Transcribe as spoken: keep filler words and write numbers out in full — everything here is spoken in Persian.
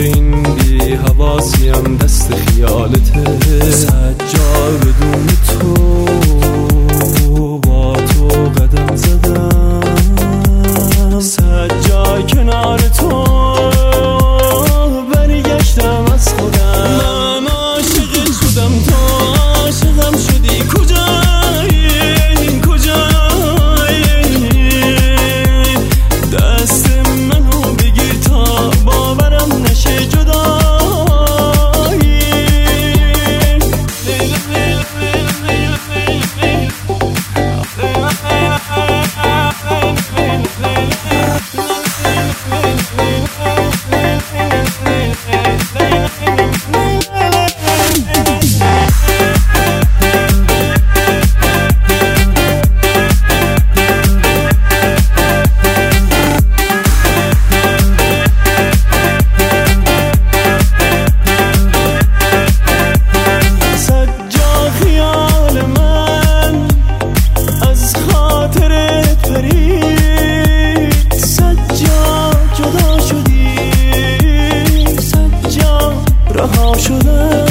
این بی حواسیم دست خیالته. سجاد بدون تو با تو قدم زدم، سجاد کنار تو برگشتم از خودم. من عاشق شدم تو عاشقم شدی، کجایی کجایی؟ دست منو بگیر تا باورم نشه جدایی. رها شدم